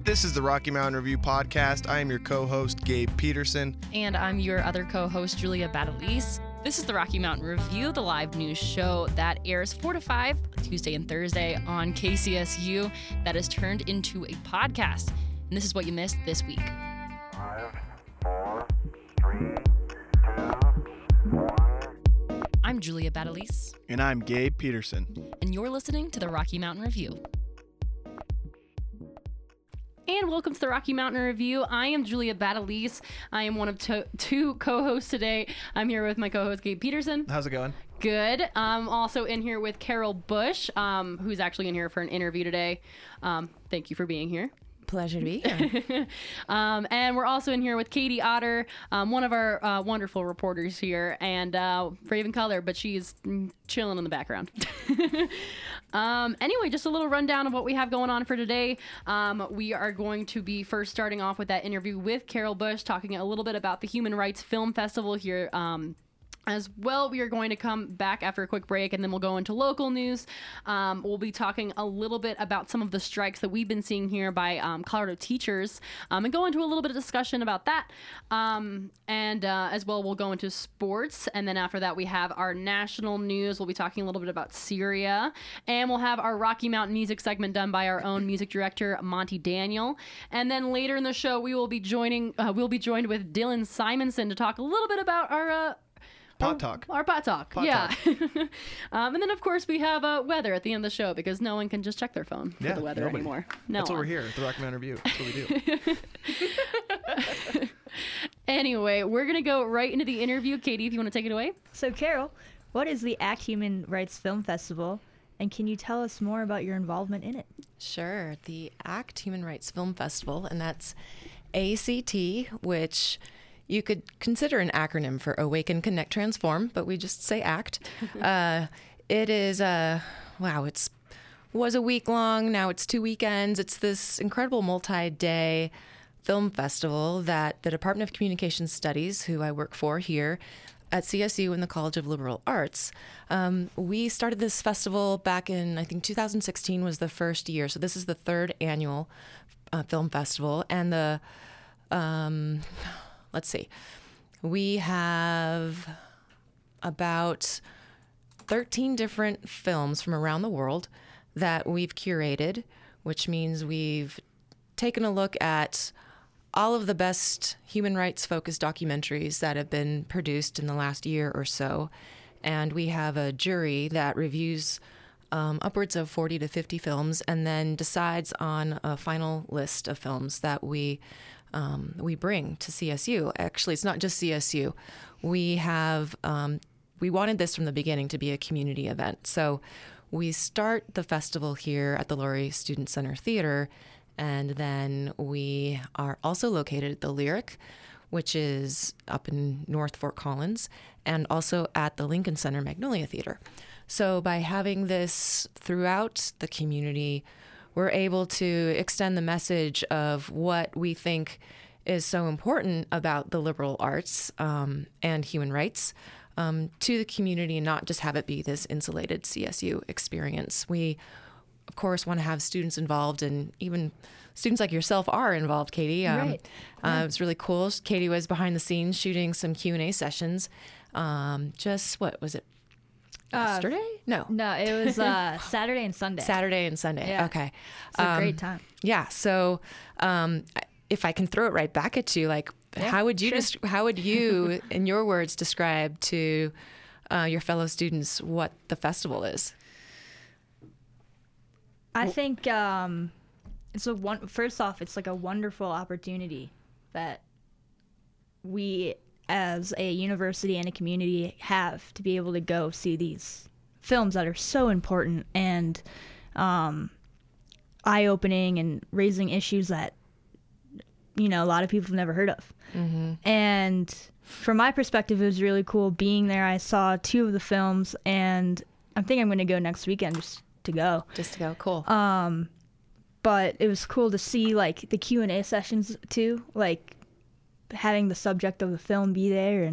This is the Rocky Mountain Review podcast. I am your co-host, Gabe Peterson. And I'm your other co-host, Julia Battalise. This is the Rocky Mountain Review, the live news show that airs 4 to 5, Tuesday and Thursday on KCSU that is turned into a podcast. And this is what you missed this week. 5, 4, 3, 2, 1. I'm Julia Battalise. And I'm Gabe Peterson. And you're listening to the Rocky Mountain Review. And welcome to the Rocky Mountain Review. I am Julia Battalise. I am one of two co-hosts today. I'm here with my co-host, Gabe Peterson. How's it going? Good. I'm also in here with Carol Bush, who's actually in here for an interview today. Thank you for being here. Pleasure to be here. And we're also in here with Katie Otter, one of our wonderful reporters here, and Raven Color, but she's chilling in the background. Anyway, just a little rundown of what we have going on for today. We are going to be first starting off with that interview with Carol Bush, talking a little bit about the Human Rights Film Festival here. As well, we are going to come back after a quick break, and then we'll go into local news. We'll be talking a little bit about some of the strikes that we've been seeing here by Colorado teachers, and go into a little bit of discussion about that. As well, we'll go into sports, and then after that, we have our national news. We'll be talking a little bit about Syria, and we'll have our Rocky Mountain music segment done by our own music director, Monty Daniel. And then later in the show, we'll be joined with Dylan Simonson to talk a little bit about our Pot talk. Our pot talk. Yeah. And then, of course, we have weather at the end of the show because no one can just check their phone for the weather anymore. That's what we're here at the Rocky Mountain Review. That's what we do. Anyway, we're going to go right into the interview. Katie, if you want to take it away. So, Carol, what is the ACT Human Rights Film Festival, and can you tell us more about your involvement in it? Sure. The ACT Human Rights Film Festival, and that's ACT, which you could consider an acronym for Awaken, Connect, Transform, but we just say ACT. It is was a week long. Now it's 2 weekends. It's this incredible multi-day film festival that the Department of Communication Studies, who I work for here at CSU in the College of Liberal Arts, we started this festival back in, I think 2016 was the first year. So this is the third annual film festival. And let's see. We have about 13 different films from around the world that we've curated, which means we've taken a look at all of the best human rights focused documentaries that have been produced in the last year or so. And we have a jury that reviews upwards of 40 to 50 films and then decides on a final list of films that we bring to CSU. Actually, it's not just CSU. We wanted this from the beginning to be a community event. So we start the festival here at the Laurie Student Center Theater, and then we are also located at the Lyric, which is up in North Fort Collins, and also at the Lincoln Center Magnolia Theater. So by having this throughout the community, we're able to extend the message of what we think is so important about the liberal arts and human rights to the community, and not just have it be this insulated CSU experience. We, of course, want to have students involved, and even students like yourself are involved, Katie. Right. It was really cool. Katie was behind the scenes shooting some Q&A sessions. What was it? Yesterday? No, it was Saturday and Sunday. Saturday and Sunday. Yeah. Okay. It's a great time. Yeah. So if I can throw it right back at you, how would you how would you, in your words, describe to your fellow students what the festival is? I think first off, it's like a wonderful opportunity that we as a university and a community have to be able to go see these films that are so important and eye-opening and raising issues that, a lot of people have never heard of. Mm-hmm. And from my perspective, it was really cool being there. I saw 2 of the films, and I think I'm going to go next weekend just to go. Cool. But it was cool to see the Q&A sessions too, having the subject of the film be there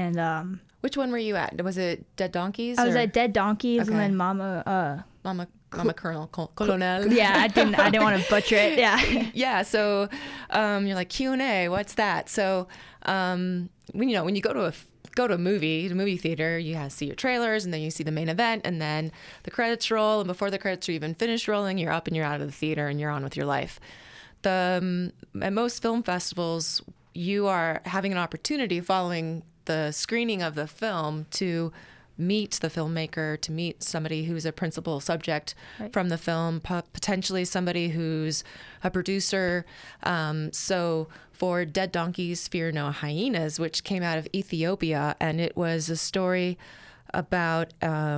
Which one were you at? Was it Dead Donkeys? I was at Dead Donkeys, okay. and then Mama I'm a colonel. Yeah, I didn't want to butcher it. Yeah. Yeah, so you're like, Q&A, what's that? So when you go to a movie theater, you see your trailers, and then you see the main event, and then the credits roll, and before the credits are even finished rolling, you're up and you're out of the theater and you're on with your life. At most film festivals, you are having an opportunity following the screening of the film to meet the filmmaker, to meet somebody who's a principal subject from the film, potentially somebody who's a producer. So for Dead Donkeys Fear No Hyenas, which came out of Ethiopia, and it was a story about,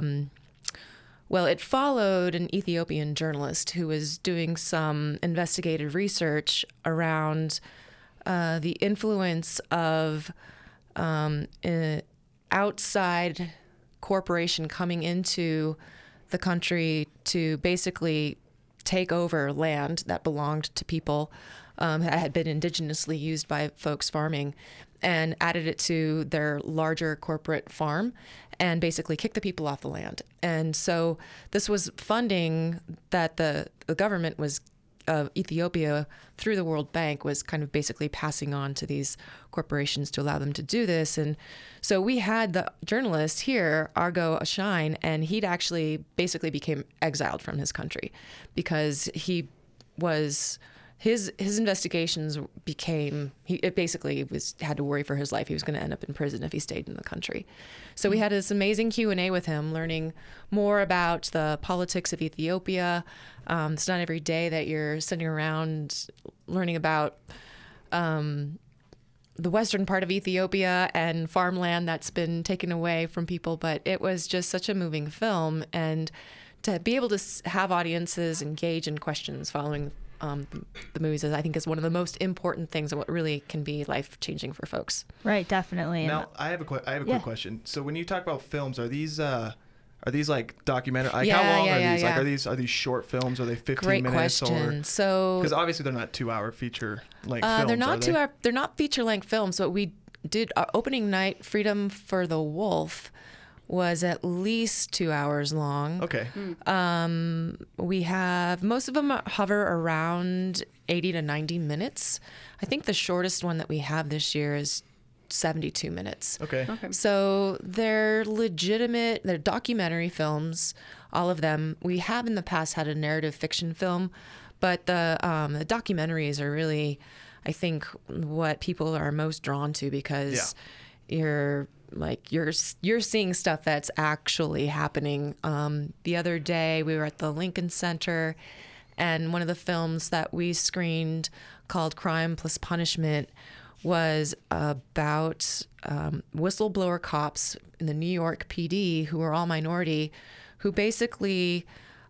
it followed an Ethiopian journalist who was doing some investigative research around the influence of outside corporation coming into the country to basically take over land that belonged to people that had been indigenously used by folks farming, and added it to their larger corporate farm and basically kicked the people off the land. And so this was funding that the government was Ethiopia through the World Bank was kind of basically passing on to these corporations to allow them to do this. And so we had the journalist here, Argo Ashine, and he'd actually basically became exiled from his country because his investigations had to worry for his life. He was going to end up in prison if he stayed in the country. So we had this amazing Q&A with him, learning more about the politics of Ethiopia. It's not every day that you're sitting around learning about the western part of Ethiopia and farmland that's been taken away from people, but it was just such a moving film. And to be able to have audiences engage in questions following the movies, I think, is one of the most important things and what really can be life-changing for folks. Right, definitely. Now, I have a quick question. So when you talk about films, are these like documentary? Like, how long are these? Yeah. Like, are these short films? Are they 15 Great minutes? question. Because obviously they're not 2-hour feature length films. They're not are they? They're not feature-length films. What we did, our opening night, Freedom for the Wolf, was at least 2 hours long. Okay. We have, most of them hover around 80 to 90 minutes. I think the shortest one that we have this year is 72 minutes. Okay. So they're legitimate, they're documentary films, all of them. We have in the past had a narrative fiction film, but the documentaries are really, I think, what people are most drawn to because you're seeing stuff that's actually happening. The other day we were at the Lincoln Center, and one of the films that we screened called Crime Plus Punishment was about whistleblower cops in the New York PD who were all minority, who basically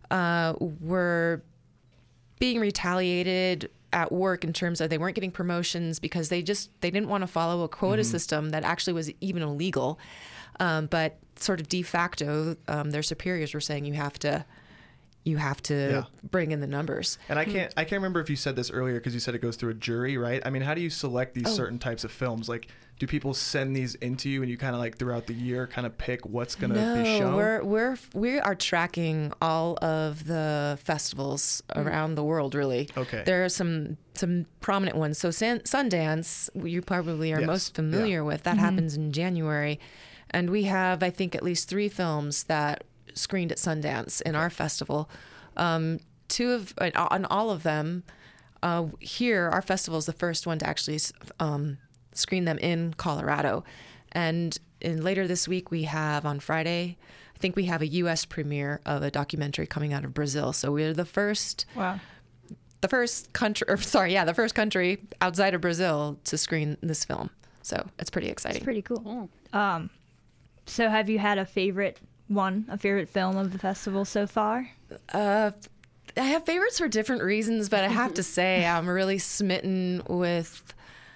were being retaliated at work in terms of they weren't getting promotions because they didn't want to follow a quota system that actually was even illegal. But sort of de facto, their superiors were saying you have to bring in the numbers. And I can't remember if you said this earlier because you said it goes through a jury, right? I mean, how do you select these certain types of films? Like, do people send these into you and you kind of like throughout the year kind of pick what's going to be shown? We are tracking all of the festivals around the world, really. Okay. There are some prominent ones. So Sundance, you probably are most familiar with. That happens in January. And we have, I think, at least 3 films that screened at Sundance in our festival. On all of them, here, our festival is the first one to actually screen them in Colorado. And later this week, we have on Friday, I think we have a U.S. premiere of a documentary coming out of Brazil. So we're the first country outside of Brazil to screen this film. So it's pretty exciting. It's pretty cool. So have you had a favorite film of the festival so far? I have favorites for different reasons, but I have to say I'm really smitten with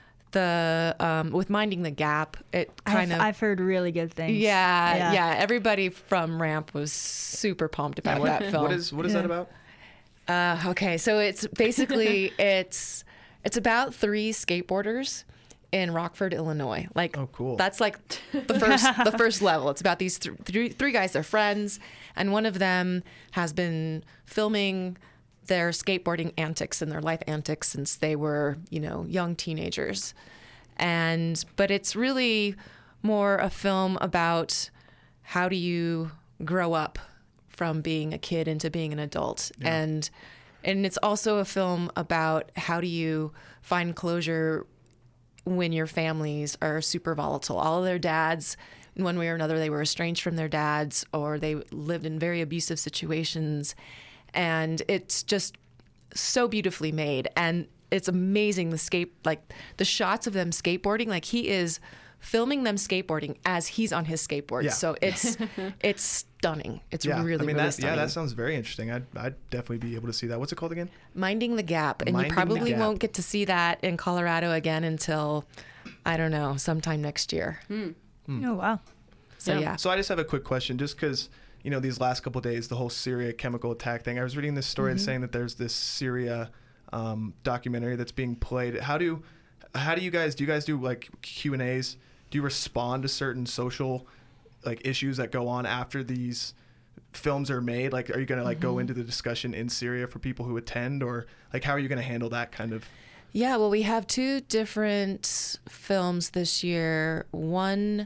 with Minding the Gap. I've heard really good things. Yeah. Everybody from Ramp was super pumped about that film. What is that about? Okay, so it's basically it's about 3 skateboarders in Rockford, Illinois. Like, Oh, cool. That's like the first level. It's about these three guys. They're friends, and one of them has been filming their skateboarding antics and their life antics since they were, young teenagers. But it's really more a film about how do you grow up from being a kid into being an adult. Yeah. And it's also a film about how do you find closure when your families are super volatile. All of their dads, in one way or another, they were estranged from their dads, or they lived in very abusive situations. And it's just so beautifully made. And it's amazing, the shots of them skateboarding. Like, he is filming them skateboarding as he's on his skateboard. Yeah. So it's stunning. It's really stunning. That sounds very interesting. I'd definitely be able to see that. What's it called again? Minding the Gap. And Minding you the probably Gap. won't get to see that in Colorado again until, I don't know, sometime next year. Oh, wow. So Yeah. yeah. So I just have a quick question, just because, these last couple of days, the whole Syria chemical attack thing. I was reading this story and saying that there's this Syria documentary that's being played. How do you guys do like Q&As? Do you respond to certain social like issues that go on after these films are made? Like, are you going to go into the discussion in Syria for people who attend, or like how are you going to handle that kind of? Yeah, well, we have two different films this year. One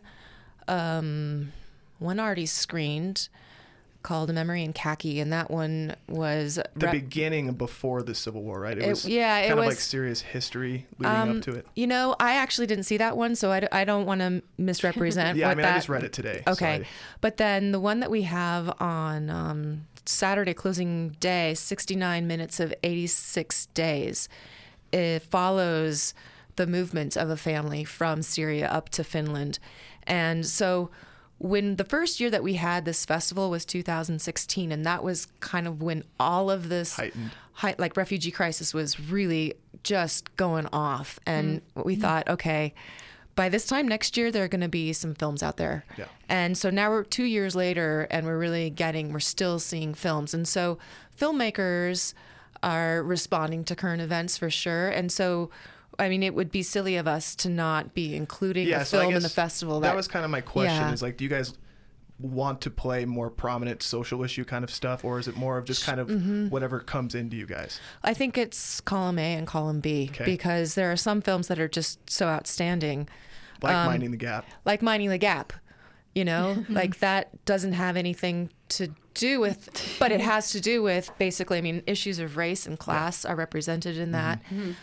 already screened, called A Memory in Khaki, and that one was The beginning before the Civil War, right? It was it kind of was like Syria's history leading up to it. I actually didn't see that one, so I don't want to misrepresent. Yeah, what I just read it today. Okay, so but then the one that we have on Saturday closing day, 69 minutes of 86 days, it follows the movement of a family from Syria up to Finland, and so. When the first year that we had this festival was 2016, and that was kind of when all of this refugee crisis was really just going off. And we thought, okay, by this time next year, there are going to be some films out there. Yeah. And so now we're 2 years later, and we're still seeing films. And so filmmakers are responding to current events for sure. And so I mean, it would be silly of us to not be including a so I film in guess the festival. That was kind of my question, Yeah. is like, do you guys want to play more prominent social issue kind of stuff, or is it more of just kind of whatever comes into you guys? I think it's column A and column B, Okay. because there are some films that are just so outstanding, Like Minding the Gap. like Minding the Gap, like that doesn't have anything to do with, but it has to do with basically, I mean, issues of race and class are represented in that.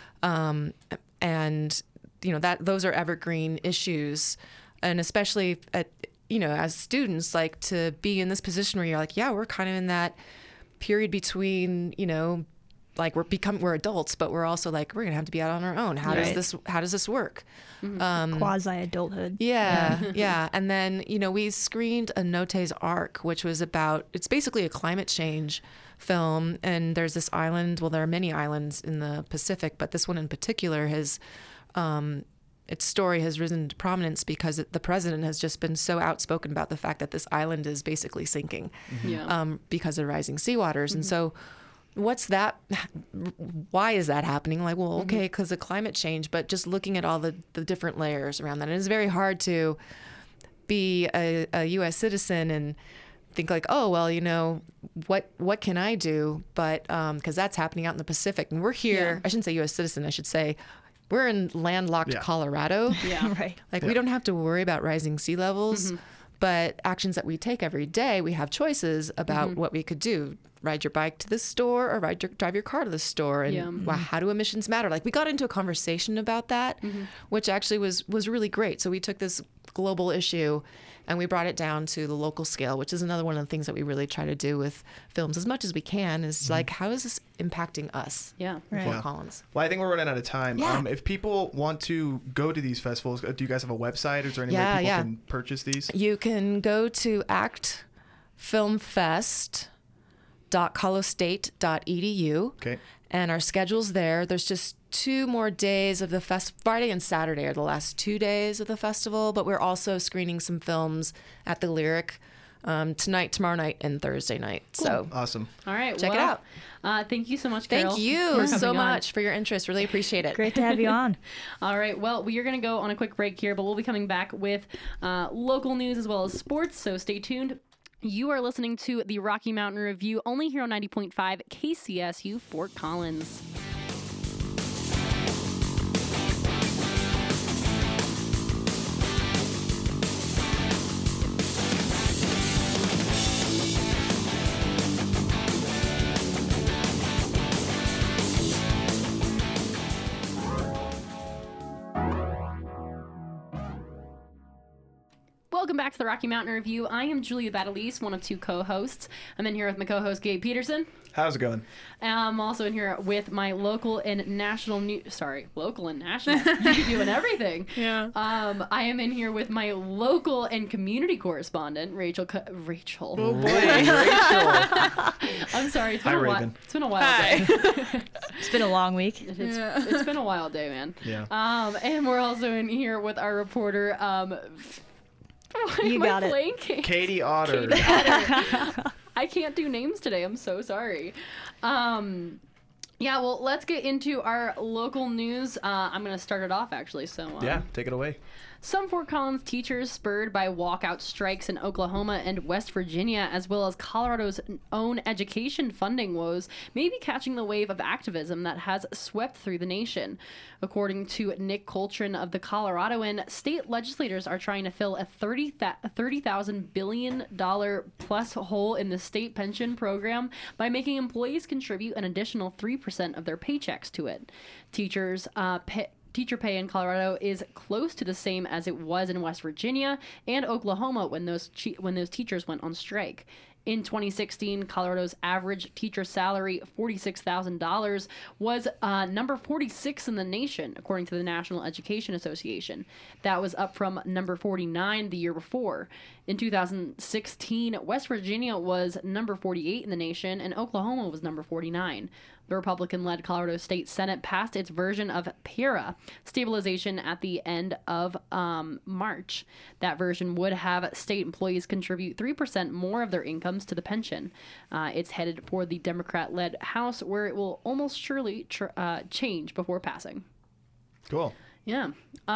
And, those are evergreen issues. And especially as students, like, to be in this position where you're like, yeah, we're kind of in that period between, like we're adults, but we're also like, we're going to have to be out on our own. How Right. does this work? Quasi adulthood. Yeah. And then, we screened A Note's Ark, which was it's basically a climate change film. And there's this island, well, there are many islands in the Pacific, but this one in particular its story has risen to prominence because the president has just been so outspoken about the fact that this island is basically sinking because of rising seawaters. And so what's that? Why is that happening? Like, well, okay, because of climate change, but just looking at all the different layers around that. And it's very hard to be a U.S. citizen and think like, oh, well, what can I do? But because that's happening out in the Pacific. And we're here, Yeah. I shouldn't say U.S. citizen, I should say we're in landlocked Colorado. Yeah. Right. Like, we don't have to worry about rising sea levels, but actions that we take every day, we have choices about what we could do. Ride your bike to the store, or drive your car to the store. And wow, how do emissions matter? Like, we got into a conversation about that, which actually was really great. So we took this global issue and we brought it down to the local scale, which is another one of the things that we really try to do with films as much as we can, is like, how is this impacting us? Yeah. Right. Fort Yeah. Collins. Well, I think we're running out of time. Yeah. If people want to go to these festivals, do you guys have a website? Is there any way people can purchase these? You can go to actfilmfest.colostate.edu. Okay. And our schedule's there. There's just 2 more days of the Friday and Saturday are the last 2 days of the festival, but we're also screening some films at the Lyric tonight, tomorrow night, and Thursday night. So Awesome. All right. check it out. Thank you so much, Carol. Thank you for so coming on. much for your interest. Really appreciate it. Great to have you on. All right. Well, we are going to go on a quick break here, but we'll be coming back with local news as well as sports. So stay tuned. You are listening to the Rocky Mountain Review only here on 90.5 KCSU Fort Collins. Welcome back to the Rocky Mountain Review. I am Julia Batalise, one of two co-hosts. I'm in here with my co-host, Gabe Peterson. How's it going? I'm also in here with my local and national news. Sorry, local and national. You be doing everything. Yeah. I am in here with my local and community correspondent, Rachel. Rachel. Oh boy. Rachel. I'm sorry. It's been Hi, a while. Raven. It's been a wild Hi. day. It's been a long week. It's been a wild day, man. Yeah. And we're also in here with our reporter. Why You am got I it. blanking? Katie Otter. Katie Otter. I can't do names today. I'm so sorry. Yeah, well, let's get into our local news. I'm going to start it off, actually. So Yeah, take it away. some Fort Collins teachers, spurred by walkout strikes in Oklahoma and West Virginia, as well as Colorado's own education funding woes, may be catching the wave of activism that has swept through the nation. According to Nick Coltrane of the Coloradoan, state legislators are trying to fill a $30,000 billion plus hole in the state pension program by making employees contribute an additional 3% of their paychecks to it. Teacher pay in Colorado is close to the same as it was in West Virginia and Oklahoma when those teachers went on strike. In 2016, Colorado's average teacher salary, $46,000, was number 46 in the nation, according to the National Education Association. That was up from number 49 the year before. In 2016, West Virginia was number 48 in the nation, and Oklahoma was number 49. The Republican-led Colorado State Senate passed its version of PARA, stabilization, at the end of March. That version would have state employees contribute 3% more of their incomes to the pension. It's headed for the Democrat-led House, where it will almost surely change before passing. Cool. Yeah.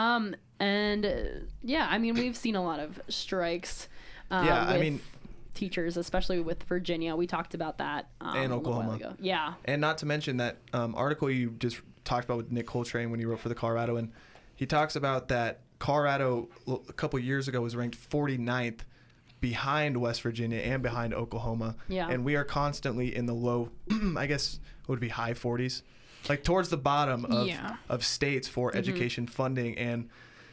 Yeah, I mean, we've seen a lot of strikes Yeah, I with mean- teachers, especially with Virginia. We talked about that And a little while Oklahoma. ago. Yeah. And not to mention that article you just talked about with Nick Coltrane when he wrote for the Coloradoan. He talks about that Colorado a couple years ago was ranked 49th behind West Virginia and behind Oklahoma. Yeah. And we are constantly in the low, I guess it would be high 40s, like towards the bottom of states for education funding. And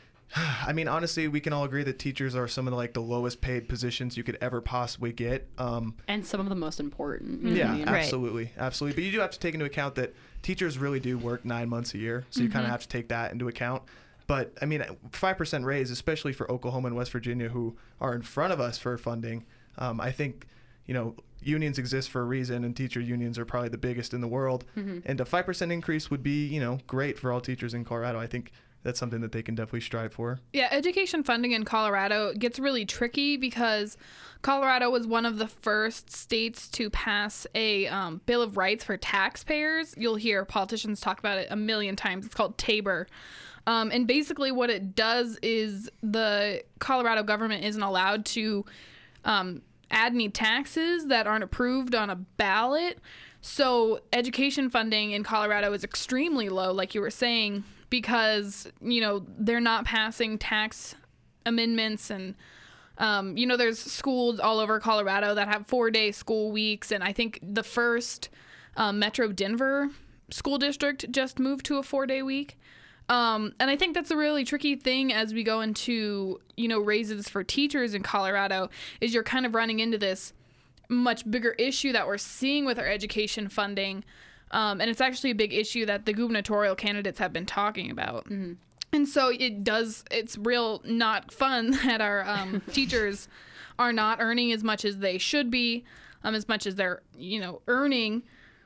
I mean, honestly, we can all agree that teachers are some of the lowest paid positions you could ever possibly get. And some of the most important. Yeah, I mean, Right. absolutely. Absolutely. But you do have to take into account that teachers really do work 9 months a year. So you kind of have to take that into account. But I mean, 5% raise, especially for Oklahoma and West Virginia, who are in front of us for funding. I think, unions exist for a reason, and teacher unions are probably the biggest in the world. And a 5% increase would be, great for all teachers in Colorado. I think that's something that they can definitely strive for. Yeah, education funding in Colorado gets really tricky because Colorado was one of the first states to pass a Bill of Rights for taxpayers. You'll hear politicians talk about it a million times. It's called TABOR. And basically what it does is the Colorado government isn't allowed to add any taxes that aren't approved on a ballot. So education funding in Colorado is extremely low, like you were saying, because, they're not passing tax amendments. And, there's schools all over Colorado that have 4-day school weeks. And I think the first Metro Denver school district just moved to a 4-day week. And I think that's a really tricky thing as we go into, raises for teachers in Colorado, is you're kind of running into this much bigger issue that we're seeing with our education funding. And it's actually a big issue that the gubernatorial candidates have been talking about. Mm-hmm. And so it's real not fun that our teachers are not earning as much as they should be, as much as they're, earning.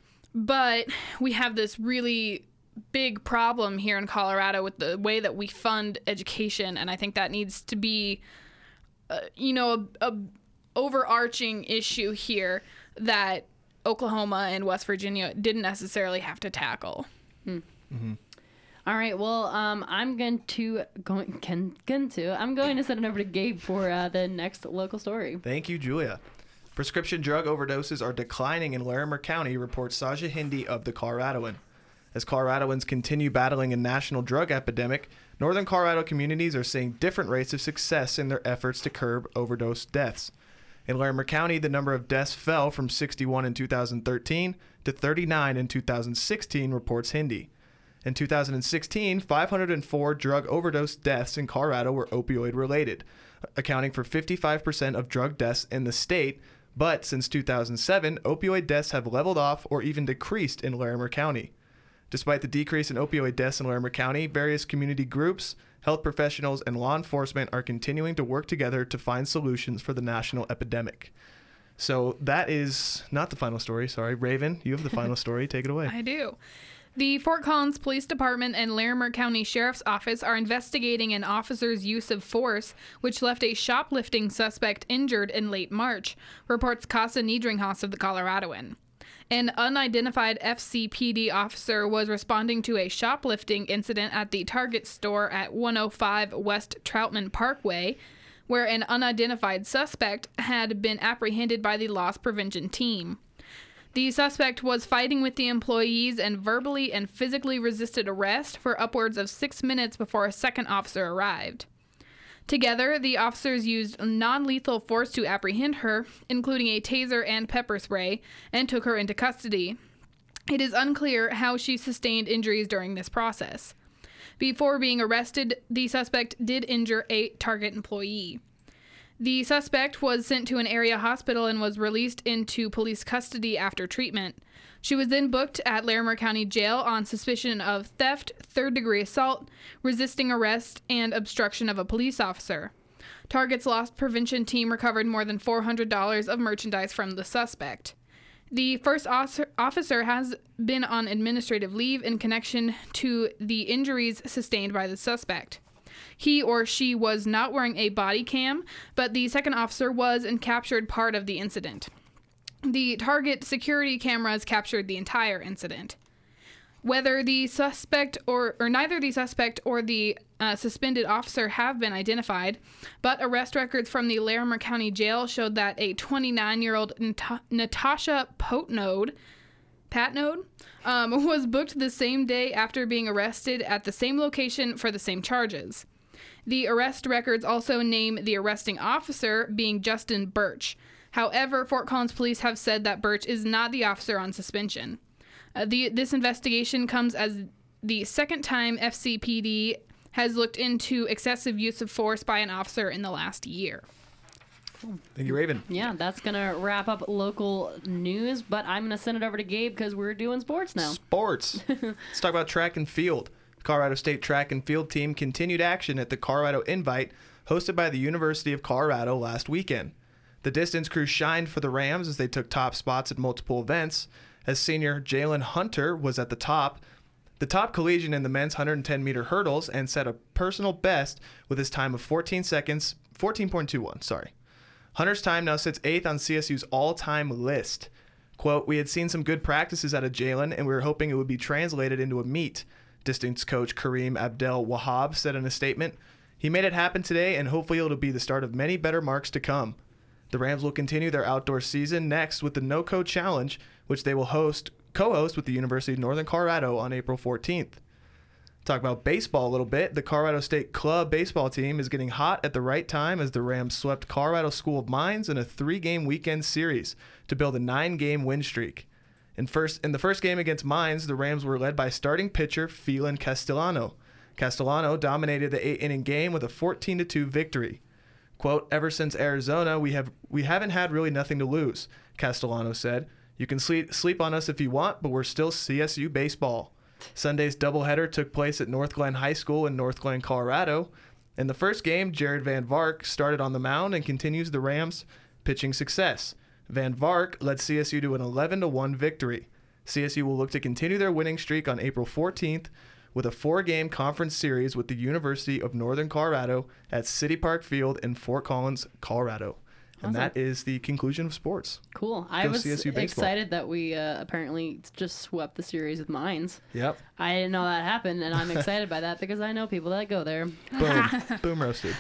But we have this really big problem here in Colorado with the way that we fund education. And I think that needs to be, a overarching issue here that Oklahoma and West Virginia didn't necessarily have to tackle. All right. Well, I'm going to send it over to Gabe for the next local story. Thank you, Julia. Prescription drug overdoses are declining in Larimer County, reports Saja Hindi of The Coloradoan. As Coloradoans continue battling a national drug epidemic, northern Colorado communities are seeing different rates of success in their efforts to curb overdose deaths. In Larimer County, the number of deaths fell from 61 in 2013 to 39 in 2016, reports Hindi. In 2016, 504 drug overdose deaths in Colorado were opioid-related, accounting for 55% of drug deaths in the state. But since 2007, opioid deaths have leveled off or even decreased in Larimer County. Despite the decrease in opioid deaths in Larimer County, various community groups, health professionals, and law enforcement are continuing to work together to find solutions for the national epidemic. So that is not the final story. Sorry, Raven, you have the final story. Take it away. I do. The Fort Collins Police Department and Larimer County Sheriff's Office are investigating an officer's use of force, which left a shoplifting suspect injured in late March, reports Casa Niedringhaus of The Coloradoan. An unidentified FCPD officer was responding to a shoplifting incident at the Target store at 105 West Troutman Parkway, where an unidentified suspect had been apprehended by the loss prevention team. The suspect was fighting with the employees and verbally and physically resisted arrest for upwards of 6 minutes before a second officer arrived. Together, the officers used non-lethal force to apprehend her, including a taser and pepper spray, and took her into custody. It is unclear how she sustained injuries during this process. Before being arrested, the suspect did injure a Target employee. The suspect was sent to an area hospital and was released into police custody after treatment. She was then booked at Larimer County Jail on suspicion of theft, third-degree assault, resisting arrest, and obstruction of a police officer. Target's loss prevention team recovered more than $400 of merchandise from the suspect. The first officer has been on administrative leave in connection to the injuries sustained by the suspect. He or she was not wearing a body cam, but the second officer was and captured part of the incident. The Target security cameras captured the entire incident. Whether the suspect or neither the suspect or the suspended officer have been identified, but arrest records from the Larimer County Jail showed that a 29-year-old Natasha Patnode was booked the same day after being arrested at the same location for the same charges. The arrest records also name the arresting officer being Justin Birch. However, Fort Collins police have said that Birch is not the officer on suspension. This investigation comes as the second time FCPD has looked into excessive use of force by an officer in the last year. Thank you, Raven. Yeah, that's going to wrap up local news, but I'm going to send it over to Gabe because we're doing sports now. Sports. Let's talk about track and field. The Colorado State track and field team continued action at the Colorado Invite, hosted by the University of Colorado last weekend. The distance crew shined for the Rams as they took top spots at multiple events, as senior Jalen Hunter was at the top collegian in the men's 110-meter hurdles and set a personal best with his time of 14.21. Hunter's time now sits 8th on CSU's all-time list. Quote, "We had seen some good practices out of Jalen, and we were hoping it would be translated into a meet," distance coach Kareem Abdel-Wahab said in a statement. "He made it happen today, and hopefully it'll be the start of many better marks to come." The Rams will continue their outdoor season next with the No-Code Challenge, which they will co-host with the University of Northern Colorado on April 14th. Talk about baseball a little bit. The Colorado State Club baseball team is getting hot at the right time as the Rams swept Colorado School of Mines in a 3-game weekend series to build a 9-game win streak. In the first game against Mines, the Rams were led by starting pitcher Phelan Castellano. Castellano dominated the 8-inning game with a 14-2 victory. Quote, "Ever since Arizona, we haven't had really nothing to lose," Castellano said. "You can sleep on us if you want, but we're still CSU baseball." Sunday's doubleheader took place at North Glen High School in North Glen, Colorado. In the first game, Jared Van Vark started on the mound and continues the Rams' pitching success. Van Vark led CSU to an 11-1 victory. CSU will look to continue their winning streak on April 14th with a 4-game conference series with the University of Northern Colorado at City Park Field in Fort Collins, Colorado. And that is the conclusion of sports. Cool. I Go was CSU baseball. excited that we apparently just swept the series with Mines. Yep. I didn't know that happened, and I'm excited by that because I know people that go there. Boom. Boom roasted.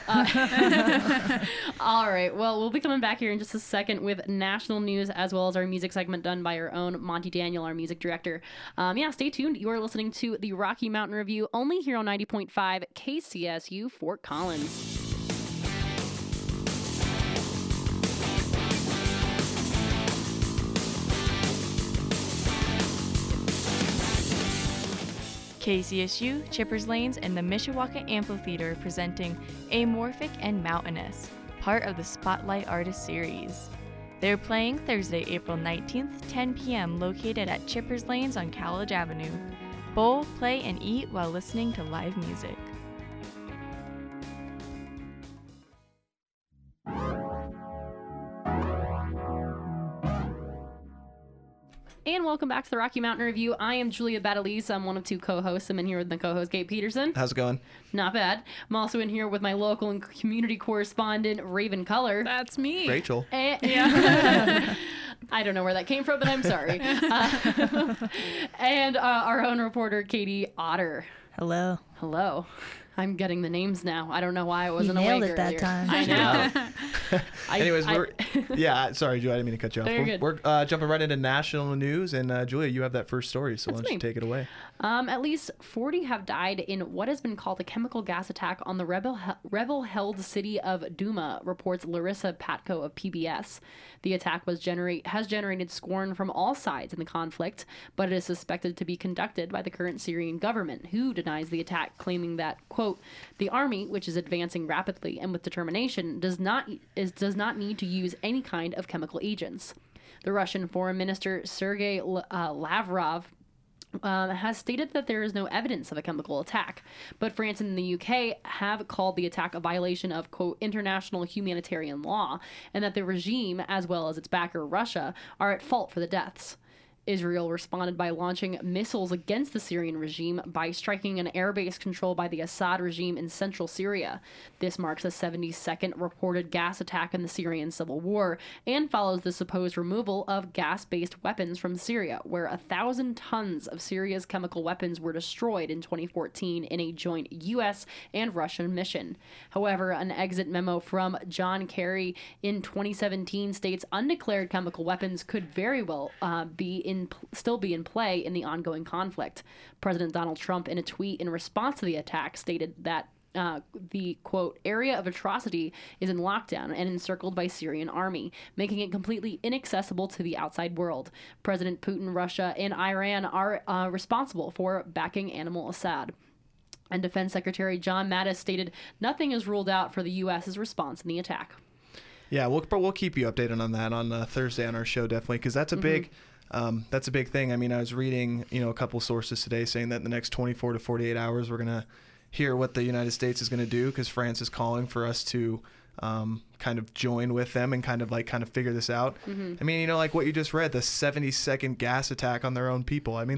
All right. Well, we'll be coming back here in just a second with national news as well as our music segment done by our own Monty Daniel, our music director. Stay tuned. You are listening to the Rocky Mountain Review only here on 90.5 KCSU Fort Collins. KCSU, Chippers Lanes, and the Mishawaka Amphitheater presenting Amorphic and Mountainous, part of the Spotlight Artist Series. They're playing Thursday, April 19th, 10 p.m., located at Chippers Lanes on College Avenue. Bowl, play, and eat while listening to live music. And welcome back to the Rocky Mountain Review. I am Julia Badalise. I'm one of two co-hosts. I'm in here with my co-host, Gabe Peterson. How's it going? Not bad. I'm also in here with my local and community correspondent, Raven Color. That's me. Rachel. Yeah. I don't know where that came from, but I'm sorry. And our own reporter, Katie Otter. Hello. Hello. I'm getting the names now. I don't know why I wasn't nailed awake it that earlier. time. I know. Anyways, yeah, sorry, Julia, I didn't mean to cut you off. No, you're We're jumping right into national news, and Julia, you have that first story, so why don't you take it away? At least 40 have died in what has been called a chemical gas attack on the rebel-held city of Duma, reports Larissa Patko of PBS. The attack has generated scorn from all sides in the conflict, but it is suspected to be conducted by the current Syrian government, who denies the attack, claiming that, quote, the army, which is advancing rapidly and with determination, does not need to use any kind of chemical agents. The Russian Foreign Minister Sergei Lavrov has stated that there is no evidence of a chemical attack, but France and the UK have called the attack a violation of, quote, international humanitarian law, and that the regime, as well as its backer Russia, are at fault for the deaths. Israel responded by launching missiles against the Syrian regime by striking an airbase controlled by the Assad regime in central Syria. This marks the 72nd reported gas attack in the Syrian civil war and follows the supposed removal of gas-based weapons from Syria, where 1,000 tons of Syria's chemical weapons were destroyed in 2014 in a joint U.S. and Russian mission. However, an exit memo from John Kerry in 2017 states undeclared chemical weapons could very well still be in play in the ongoing conflict. President Donald Trump, in a tweet in response to the attack, stated that the, quote, area of atrocity is in lockdown and encircled by Syrian army, making it completely inaccessible to the outside world. President Putin, Russia, and Iran are responsible for backing Animal Assad. And Defense Secretary John Mattis stated nothing is ruled out for the U.S.'s response in the attack. Yeah, we'll keep you updated on that on Thursday on our show, definitely, because that's a big... that's a big thing. I mean, I was reading, a couple sources today saying that in the next 24 to 48 hours, we're going to hear what the United States is going to do, because France is calling for us to kind of join with them and kind of figure this out. I mean, like what you just read, the 72nd gas attack on their own people. I mean,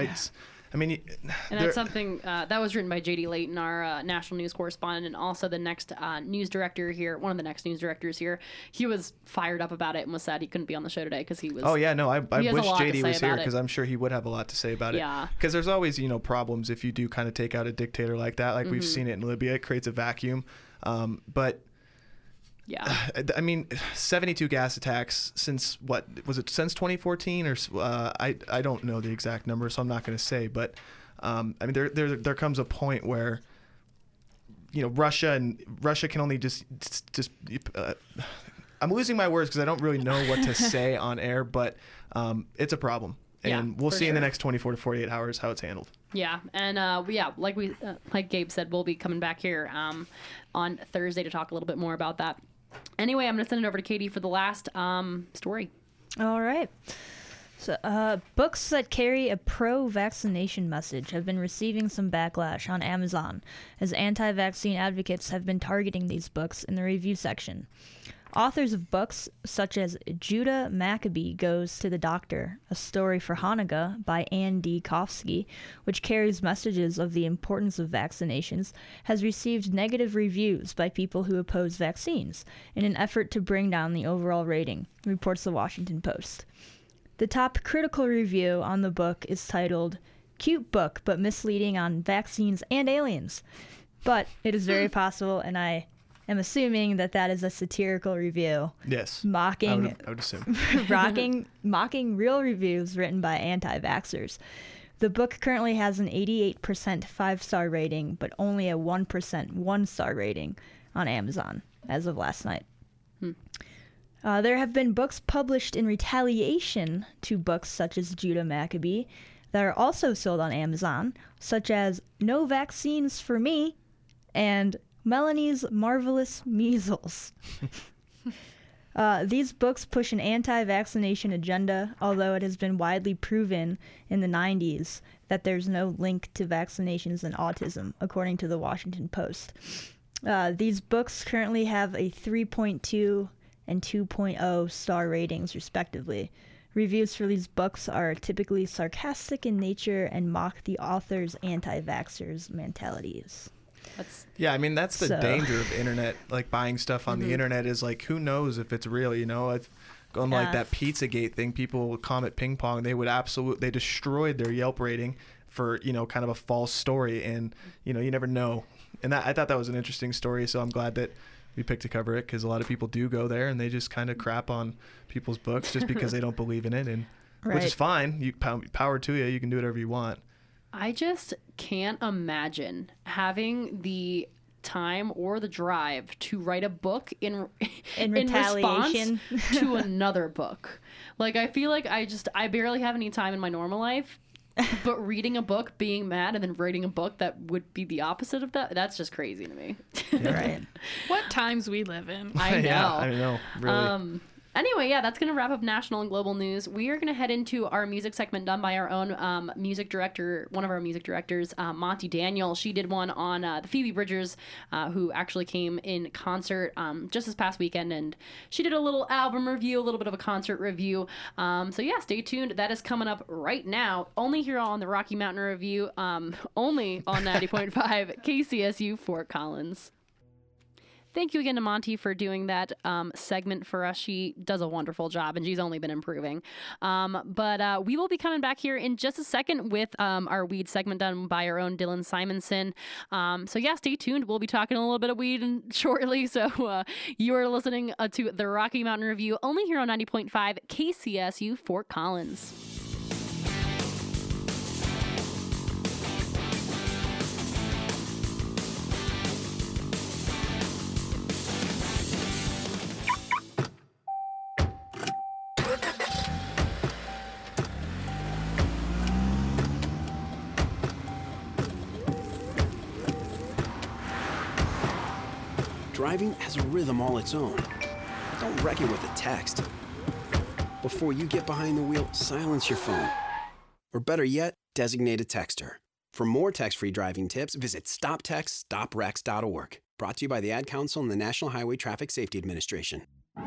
and that's something that was written by J.D. Layton, our national news correspondent, and also the next news director here, one of the next news directors here. He was fired up about it and was sad he couldn't be on the show today because he was. Oh yeah, no, I wish J.D. was here because I'm sure he would have a lot to say about it. Yeah. Because there's always problems if you do kind of take out a dictator like that. Like we've seen it in Libya, it creates a vacuum. But. Yeah. I mean, 72 gas attacks since since 2014 or I don't know the exact number, so I'm not going to say. But I mean, there comes a point where Russia can only just I'm losing my words because I don't really know what to say on air, but it's a problem, and we'll see in the next 24 to 48 hours how it's handled. Yeah, and like Gabe said, we'll be coming back here on Thursday to talk a little bit more about that. Anyway, I'm going to send it over to Katie for the last story. All right. So, books that carry a pro-vaccination message have been receiving some backlash on Amazon, as anti-vaccine advocates have been targeting these books in the review section. Authors of books such as Judah Maccabee Goes to the Doctor, a story for Hanukkah by Ann D. Kofsky, which carries messages of the importance of vaccinations, has received negative reviews by people who oppose vaccines in an effort to bring down the overall rating, reports the Washington Post. The top critical review on the book is titled, "Cute book, but misleading on vaccines and aliens." But it is very possible, and I am assuming that is a satirical review. Yes. Mocking, I would assume. mocking real reviews written by anti-vaxxers. The book currently has an 88% 5-star rating, but only a 1% 1-star rating on Amazon as of last night. There have been books published in retaliation to books such as Judah Maccabee that are also sold on Amazon, such as No Vaccines for Me and Melanie's Marvelous Measles. These books push an anti-vaccination agenda, although it has been widely proven in the 90s that there's no link to vaccinations and autism, according to the Washington Post. These books currently have a 3.2 and 2.0 star ratings, respectively. Reviews for these books are typically sarcastic in nature and mock the author's anti-vaxxers' mentalities. Yeah, I mean, that's the So- danger of the internet. Like, buying stuff on the internet is like, who knows if it's real, you know? I've gone like Yeah. that Pizzagate thing. People with Comet Ping Pong, they destroyed their Yelp rating for, you know, kind of a false story. And, you know, you never know. And I thought that was an interesting story. So I'm glad that we picked to cover it, because a lot of people do go there and they just kind of crap on people's books just because they don't believe in it. And which is Right. fine. You power to you. You can do whatever you want. I just can't imagine having the time or the drive to write a book in retaliation. response to another book. Like, I feel like I barely have any time in my normal life, but reading a book, being mad, and then writing a book that would be the opposite of that's just crazy to me. Right. What times we live in. I know. Yeah, I know. Really. Anyway, yeah, that's going to wrap up national and global news. We are going to head into our music segment done by our own music director, one of our music directors, Monty Daniel. She did one on the Phoebe Bridgers, who actually came in concert just this past weekend, and she did a little album review, a little bit of a concert review. So yeah, stay tuned. That is coming up right now, only here on the Rocky Mountain Review, only on 90.5 KCSU Fort Collins. Thank you again to Monty for doing that segment for us. She does a wonderful job, and she's only been improving. But we will be coming back here in just a second with our weed segment done by our own Dylan Simonson. So yeah, stay tuned. We'll be talking a little bit of weed shortly. So you are listening to the Rocky Mountain Review, only here on 90.5 KCSU Fort Collins. Driving has a rhythm all its own. Don't wreck it with a text. Before you get behind the wheel, silence your phone. Or better yet, designate a texter. For more text-free driving tips, visit stoptextstoprex.org. Brought to you by the Ad Council and the National Highway Traffic Safety Administration.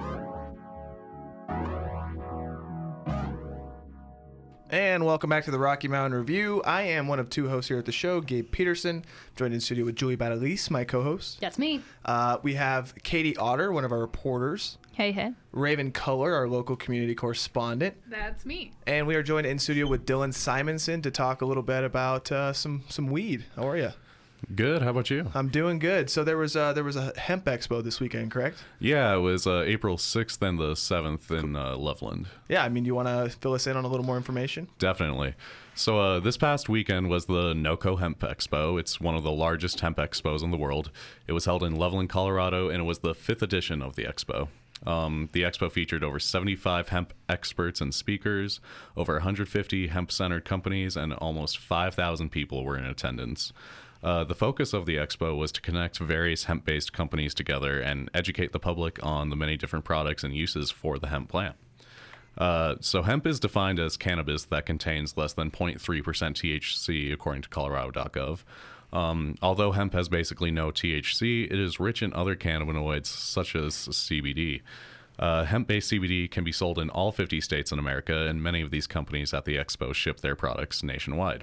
And welcome back to the Rocky Mountain Review. I am one of two hosts here at the show, Gabe Peterson, joined in studio with Julie Badalise, my co-host. That's me. We have Katie Otter, one of our reporters, Hey. Raven Culler, our local community correspondent, That's me. and we are joined in studio with Dylan Simonson to talk a little bit about some weed. How are you? Good. How about you? I'm doing good. So there was a hemp expo this weekend, correct? Yeah, it was April 6th and the 7th in Loveland. Yeah, I mean, do you want to fill us in on a little more information? Definitely. So this past weekend was the NOCO Hemp Expo. It's one of the largest hemp expos in the world. It was held in Loveland, Colorado, and it was the 5th edition of the expo. The expo featured over 75 hemp experts and speakers, over 150 hemp-centered companies, and almost 5,000 people were in attendance. The focus of the expo was to connect various hemp-based companies together and educate the public on the many different products and uses for the hemp plant. So hemp is defined as cannabis that contains less than 0.3% THC, according to Colorado.gov. Although hemp has basically no THC, it is rich in other cannabinoids such as CBD. Hemp-based CBD can be sold in all 50 states in America, and many of these companies at the expo ship their products nationwide.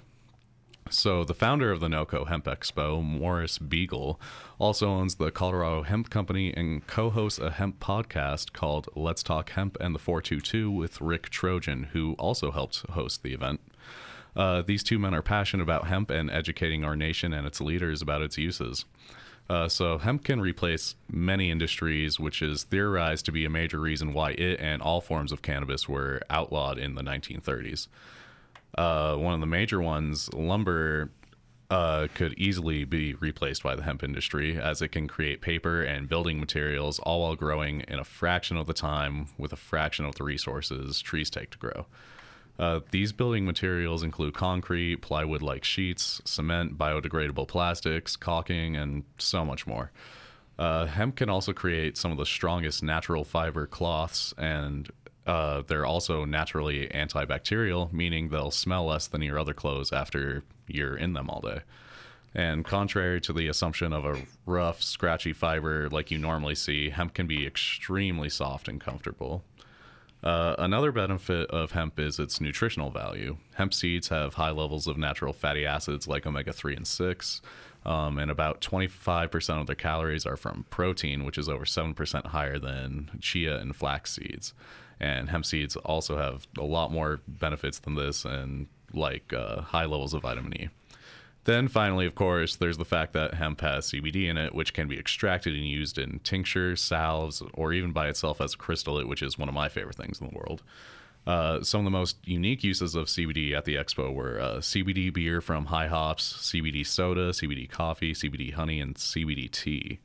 So the founder of the NOCO Hemp Expo, Morris Beagle, also owns the Colorado Hemp Company and co-hosts a hemp podcast called Let's Talk Hemp and the 422 with Rick Trojan, who also helped host the event. These two men are passionate about hemp and educating our nation and its leaders about its uses. So hemp can replace many industries, which is theorized to be a major reason why it and all forms of cannabis were outlawed in the 1930s. One of the major ones, lumber, could easily be replaced by the hemp industry, as it can create paper and building materials, all while growing in a fraction of the time with a fraction of the resources trees take to grow. These building materials include concrete, plywood-like sheets, cement, biodegradable plastics, caulking, and so much more. Hemp can also create some of the strongest natural fiber cloths, and they're also naturally antibacterial, meaning they'll smell less than your other clothes after you're in them all day. And contrary to the assumption of a rough, scratchy fiber like you normally see, hemp can be extremely soft and comfortable. Another benefit of hemp is its nutritional value. Hemp seeds have high levels of natural fatty acids like omega-3 and 6, and about 25% of their calories are from protein, which is over 7% higher than chia and flax seeds. And hemp seeds also have a lot more benefits than this, and high levels of vitamin E. Then finally, of course, there's the fact that hemp has CBD in it, which can be extracted and used in tinctures, salves, or even by itself as a crystallate, which is one of my favorite things in the world. Some of the most unique uses of CBD at the expo were CBD beer from High Hops, CBD soda, CBD coffee, CBD honey, and CBD tea.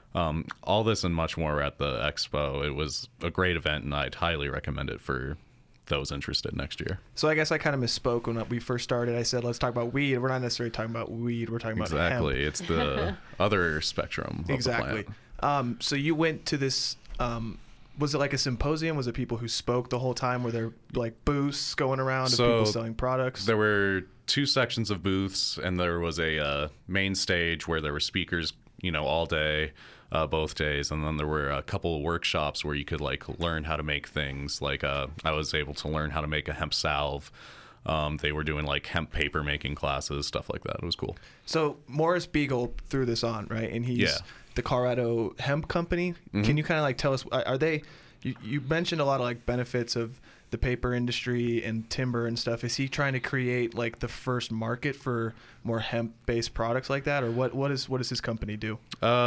All this and much more at the expo. It was a great event, and I'd highly recommend it for those interested next year. So I guess I kind of misspoke when we first started. I said, let's talk about weed. We're not necessarily talking about weed. We're talking about hemp. Exactly. It's the other spectrum of exactly. the plant. So you went to this, was it like a symposium? Was it people who spoke the whole time? Were there like booths going around of people selling products? There were two sections of booths, and there was a main stage where there were speakers, all day, both days, and then there were a couple of workshops where you could learn how to make things. I was able to learn how to make a hemp salve. They were doing hemp paper making classes, stuff like that. It was cool. So Morris Beagle threw this on, right? And he's the Colorado Hemp Company. Mm-hmm. Can you kind of tell us, are they? You mentioned a lot of benefits of the paper industry and timber and stuff. Is he trying to create the first market for more hemp-based products like that, or what does his company do?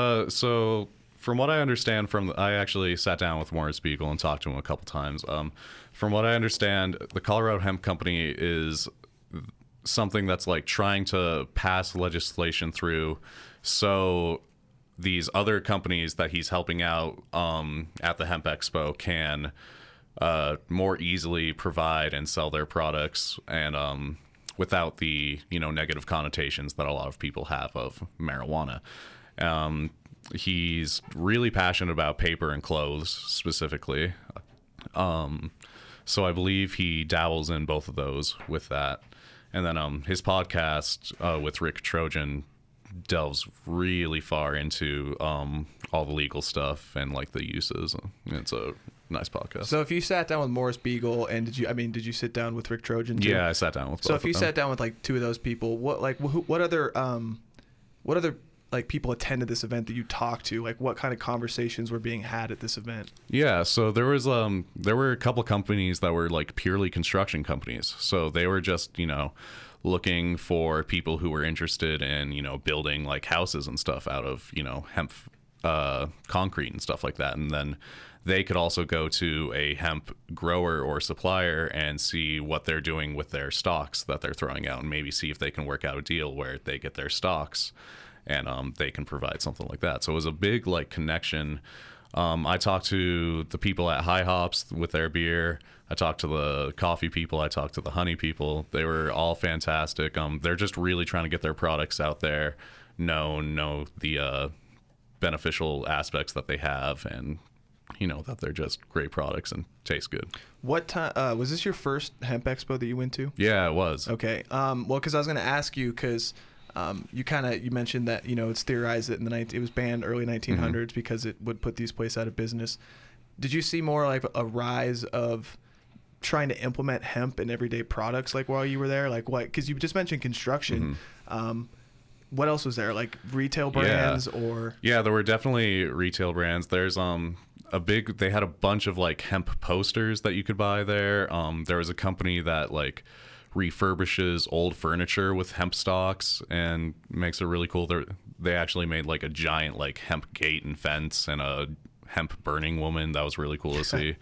So from what I understand, I actually sat down with Morris Beagle and talked to him a couple times. From what I understand, the Colorado Hemp Company is something that's trying to pass legislation through, so these other companies that he's helping out at the Hemp Expo can more easily provide and sell their products, and without the negative connotations that a lot of people have of marijuana. He's really passionate about paper and clothes specifically, so I believe he dabbles in both of those with that. And then his podcast with Rick Trojan delves really far into all the legal stuff and the uses. It's a nice podcast. So if you sat down with Morris Beagle, and did you sit down with Rick Trojan too? Yeah, I sat down with both. So if you sat down with two of those people, what other people attended this event that you talked to? What kind of conversations were being had at this event? Yeah, so there were a couple companies that were purely construction companies. So they were just looking for people who were interested in building houses and stuff out of hemp concrete and stuff like that. And then they could also go to a hemp grower or supplier and see what they're doing with their stocks that they're throwing out, and maybe see if they can work out a deal where they get their stocks and they can provide something like that. So it was a big connection. I talked to the people at High Hops with their beer. I talked to the coffee people. I talked to the honey people. They were all fantastic. They're just really trying to get their products out there, know the beneficial aspects that they have, and that they're just great products and taste good. What time was this your first Hemp Expo that you went to? Yeah, it was. Okay. Well, because I was going to ask you, because You mentioned that it's theorized that it was banned early 1900s because it would put these places out of business. Did you see more like a rise of trying to implement hemp in everyday products like while you were there? Like what? Because you just mentioned construction. What else was there? Like retail brands or? Yeah, there were definitely retail brands. There's they had a bunch of like hemp posters that you could buy there. There was a company that like refurbishes old furniture with hemp stalks and makes it really cool. They actually made like a giant like hemp gate and fence and a hemp burning woman. That was really cool to see.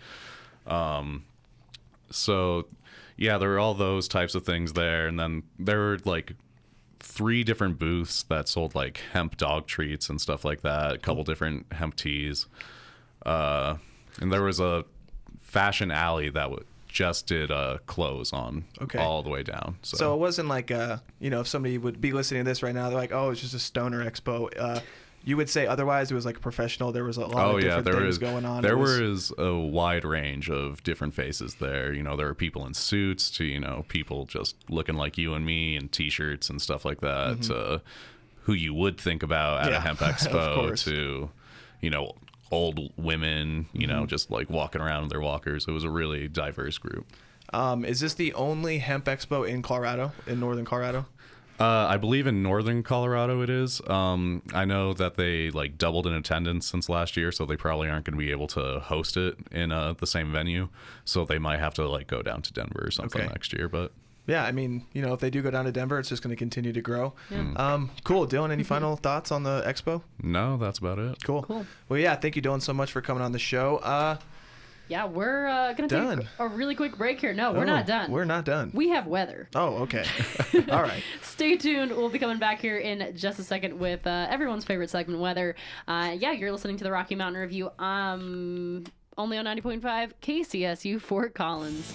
So yeah, there were all those types of things there. And then there were like 3 different booths that sold like hemp dog treats and stuff like that. A couple different hemp teas. And there was a fashion alley that just did clothes on all the way down. So it wasn't like, if somebody would be listening to this right now, they're like, oh, it's just a stoner expo. You would say otherwise it was like a professional. There was a lot of different things going on. There was a wide range of different faces there. There were people in suits to, people just looking like you and me in T-shirts and stuff like that, who you would think about at a hemp expo to, old women, just like walking around in their walkers. It was a really diverse group. Is this the only hemp expo in Colorado, in northern Colorado? I believe in northern Colorado it is. I know that they like doubled in attendance since last year, so they probably aren't going to be able to host it in the same venue. So they might have to like go down to Denver or something next year. But yeah, I mean, if they do go down to Denver, it's just going to continue to grow. Yeah. Cool. Dylan, any final thoughts on the expo? No, that's about it. Cool. Well, yeah, thank you, Dylan, so much for coming on the show. Yeah, we're going to take a really quick break here. No, we're not done. We're not done. We have weather. Oh, okay. All right. Stay tuned. We'll be coming back here in just a second with everyone's favorite segment, weather. You're listening to the Rocky Mountain Review. Only on 90.5 KCSU Fort Collins.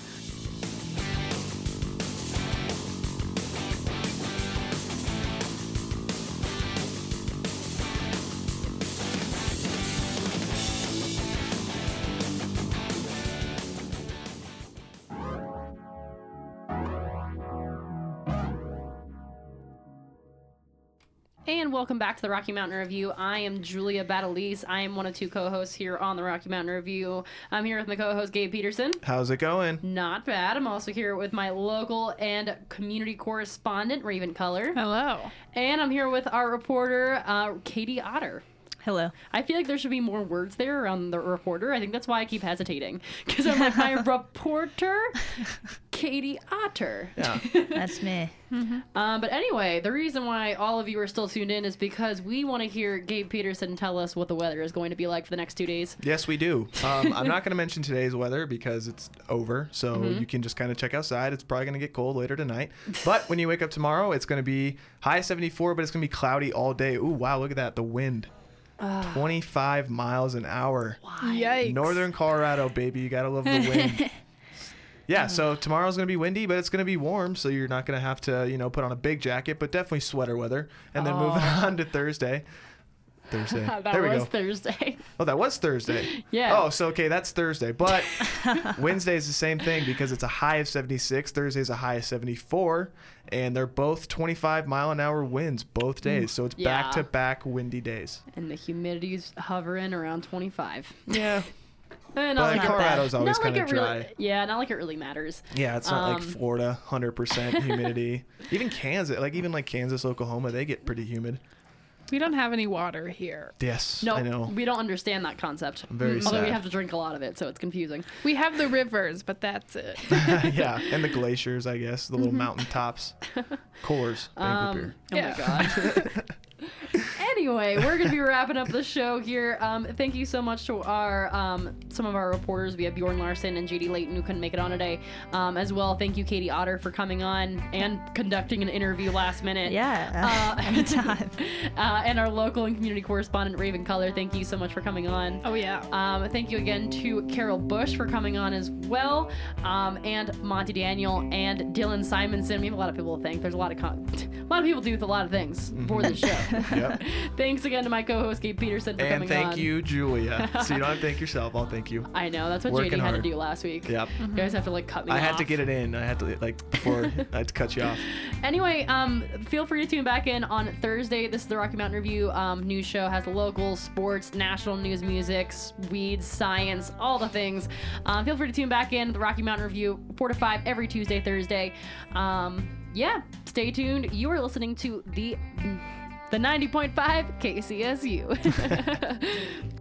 And welcome back to the Rocky Mountain Review. I am Julia Battleese. I am one of 2 co-hosts here on the Rocky Mountain Review. I'm here with my co-host, Gabe Peterson. How's it going? Not bad. I'm also here with my local and community correspondent, Raven Color. Hello. And I'm here with our reporter, Katie Otter. Hello. I feel like there should be more words there around the reporter. I think that's why I keep hesitating. Because I'm like, my reporter, Katie Otter. Yeah. That's me. But anyway, the reason why all of you are still tuned in is because we want to hear Gabe Peterson tell us what the weather is going to be like for the next 2 days. Yes, we do. I'm not going to mention today's weather because it's over. So you can just kind of check outside. It's probably going to get cold later tonight. But when you wake up tomorrow, it's going to be high 74, but it's going to be cloudy all day. Ooh, wow, look at that. The wind. 25 miles an hour. Yikes. Northern Colorado, baby. You got to love the wind. Yeah, so tomorrow's going to be windy, but it's going to be warm, so you're not going to have to, put on a big jacket, but definitely sweater weather. And then moving on to Thursday. There we go. Thursday. Oh, that was Thursday. Yeah. Oh, so okay, that's Thursday. But Wednesday is the same thing because it's a high of 76. Thursday's a high of 74. And they're both 25-mile-an-hour winds both days. So it's back-to-back windy days. And the humidity's hovering around 25. Yeah. Not but like Colorado's always kind of dry. Not like it really matters. Yeah, it's not like Florida, 100% humidity. Even Kansas, like Kansas, Oklahoma, they get pretty humid. We don't have any water here. Yes, no, I know. We don't understand that concept. I'm very Although sad. we have to drink a lot of it, so it's confusing. We have the rivers, but that's it. Yeah, and the glaciers, I guess, the little mountain tops. Coors, banquet beer. Oh my God. Anyway, we're going to be wrapping up the show here. Thank you so much to our some of our reporters. We have Bjorn Larson and JD Layton who couldn't make it on today. As well, thank you, Katie Otter, for coming on and conducting an interview last minute. Yeah, anytime. And our local and community correspondent, Raven Color, thank you so much for coming on. Oh, yeah. Thank you again to Carol Bush for coming on as well. And Monty Daniel and Dylan Simonson. We have a lot of people to thank. There's a lot of lot of people do with a lot of things for the show. Yep. Thanks again to my co-host Gabe Peterson for And coming on. thank you, Julia. So you don't have to thank yourself. I'll thank you. I know, that's what Working JD had to hard. do last week. Yep. You guys have to like cut me I off. had to get it in. I had to before I had to cut you off. Anyway, feel free to tune back in on Thursday. This is the Rocky Mountain Review news show. Has locals, sports, national news, music, weeds, science, all the things. Feel free to tune back in. The Rocky Mountain Review, 4 to 5 every Tuesday, Thursday. Yeah, stay tuned. You are listening to the 90.5 KCSU.